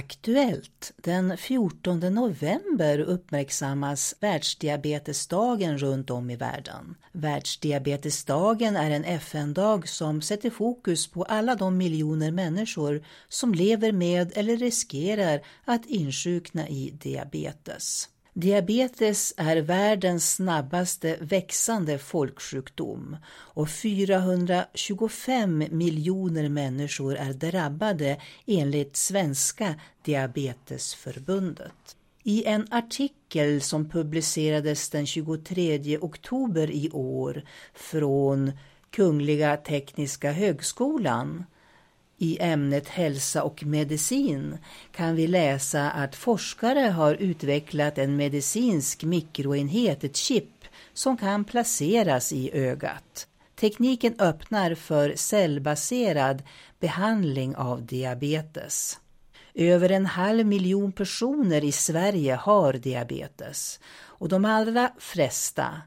Aktuellt. Den 14 november uppmärksammas världsdiabetesdagen runt om i världen. Världsdiabetesdagen är en FN-dag som sätter fokus på alla de miljoner människor som lever med eller riskerar att insjukna i diabetes. Diabetes är världens snabbaste växande folksjukdom och 425 miljoner människor är drabbade enligt Svenska Diabetesförbundet. I en artikel som publicerades den 23 oktober i år från Kungliga Tekniska Högskolan i ämnet hälsa och medicin kan vi läsa att forskare har utvecklat en medicinsk mikroenhet, ett chip, som kan placeras i ögat. Tekniken öppnar för cellbaserad behandling av diabetes. Över 500 000 personer i Sverige har diabetes och de allra flesta,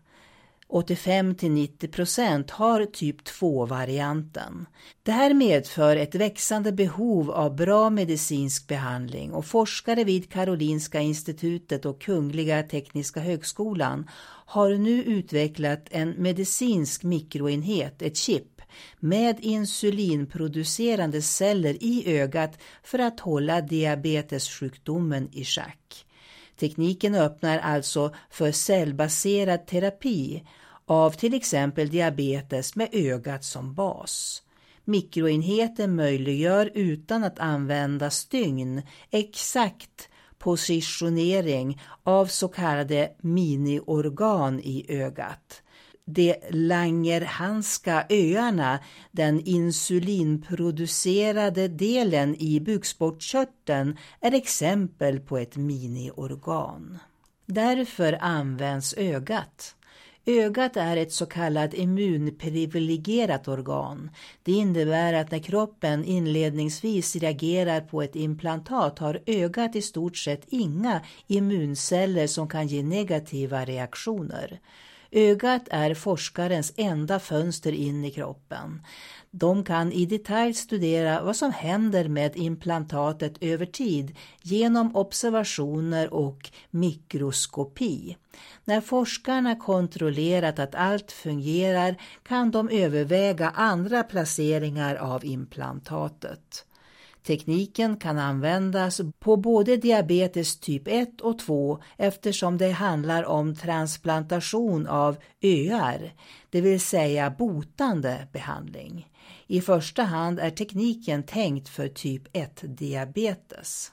85-90%, har typ 2-varianten. Det här medför ett växande behov av bra medicinsk behandling och forskare vid Karolinska institutet och Kungliga Tekniska Högskolan har nu utvecklat en medicinsk mikroenhet, ett chip, med insulinproducerande celler i ögat för att hålla diabetessjukdomen i schack. Tekniken öppnar alltså för cellbaserad terapi av till exempel diabetes med ögat som bas. Mikroenheten möjliggör utan att använda stygn exakt positionering av så kallade miniorgan i ögat. De Langerhanska öarna, den insulinproducerade delen i bukspottkörteln, är exempel på ett miniorgan. Därför används ögat. Ögat är ett så kallat immunprivilegierat organ. Det innebär att när kroppen inledningsvis reagerar på ett implantat har ögat i stort sett inga immunceller som kan ge negativa reaktioner. Ögat är forskarens enda fönster in i kroppen. De kan i detalj studera vad som händer med implantatet över tid genom observationer och mikroskopi. När forskarna kontrollerat att allt fungerar kan de överväga andra placeringar av implantatet. Tekniken kan användas på både diabetes typ 1 och 2 eftersom det handlar om transplantation av öar, det vill säga botande behandling. I första hand är tekniken tänkt för typ 1-diabetes.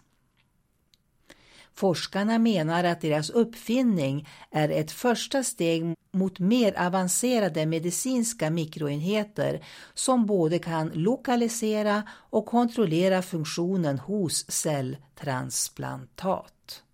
Forskarna menar att deras uppfinning är ett första steg mot mer avancerade medicinska mikroenheter som både kan lokalisera och kontrollera funktionen hos celltransplantat.